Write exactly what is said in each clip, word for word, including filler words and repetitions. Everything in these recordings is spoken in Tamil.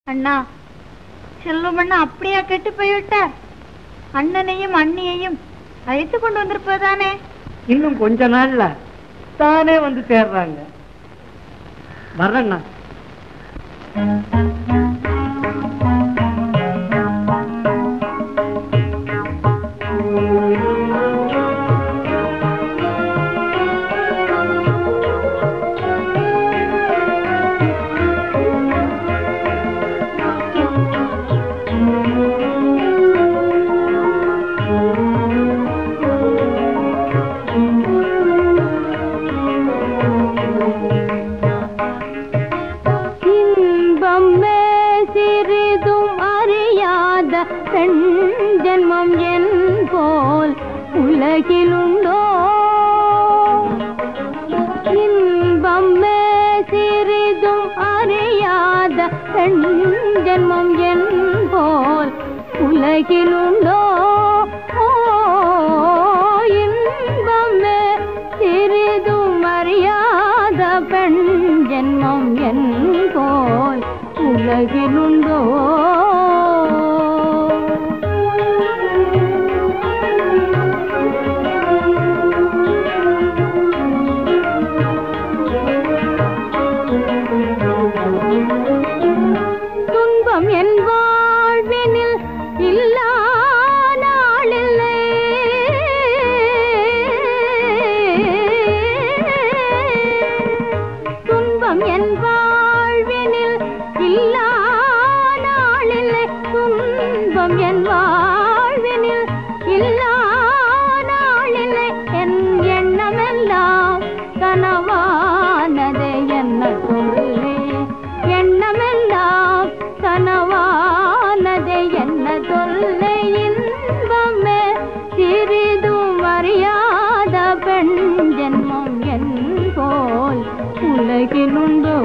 அண்ணா, செல்வம் அண்ணா அப்படியா கெட்டு போய்விட்டார்? அண்ணனையும் அண்ணியையும் அழைத்து கொண்டு வந்திருப்பதானே? இன்னும் கொஞ்ச நாள்ல தானே வந்து சேர்றாங்க. வர்றண்ணா. ஜென்மம் என் போல் உலகிலுண்டோ? இன்பம் சிறிதும் அறியாத பெண் ஜென்மம் என் போல் உலகிலுண்டோ? இன்பம் சிறிதும் அறியாத பெண் ஜென்மம் என் போல் உலகிலுண்டோ? என் வாழ்வினில் இல்லா நாளில்லை, துன்பம் என் வாழ்வினில் இல்லா நாளில்லை, துன்பம் என் வாழ்வினில் இல்லா நாளில்லை. என் எண்ணமெல்லாம் கனவானது என்ன சொல்லே, எண்ணமெல்லாம் கனவானதை என்ன சொல்லை. இன்பமே சிறிதும் அறியாத பெண் ஜென்மம் என் போல் உலகிலுண்டோ?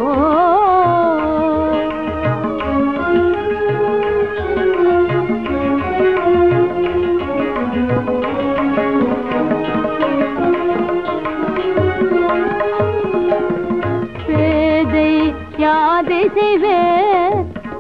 பேதை யாதை செய்வேன்,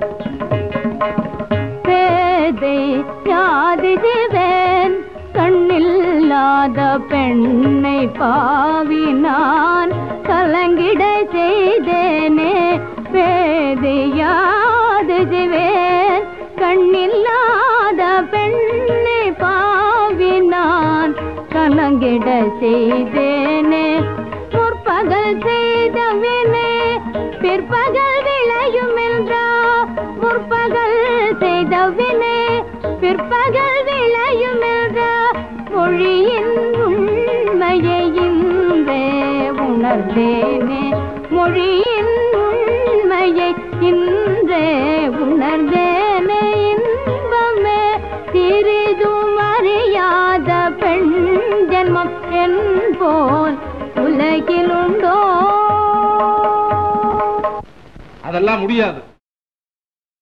பேதை யாதை செய்வேன், கண்ணில்லாத பெண்ணை பாவி நான் கலங்கிட செய்தேனே. பேதை யாதை செய்வேன், கண்ணில்லாத பெண்ணை பாவி நான் கலங்கிட செய்தேனே. முற்பகல் செய்தவினே பிற்பகல் விளையும் என்றா, முற்பகல் செய்தவினே பிற்பகல் விளையும் என்றா, மொழியின் உண்மையை இன்றே உணர்ந்தேனே. மொழியின் உண்மையை இன்றே உணர்ந்தேனே. இன்பமே சிறிதும் அறியாத பெண் ஜென்மம் என் போல் உலகிலுண்டோ? அதெல்லாம் முடியாது.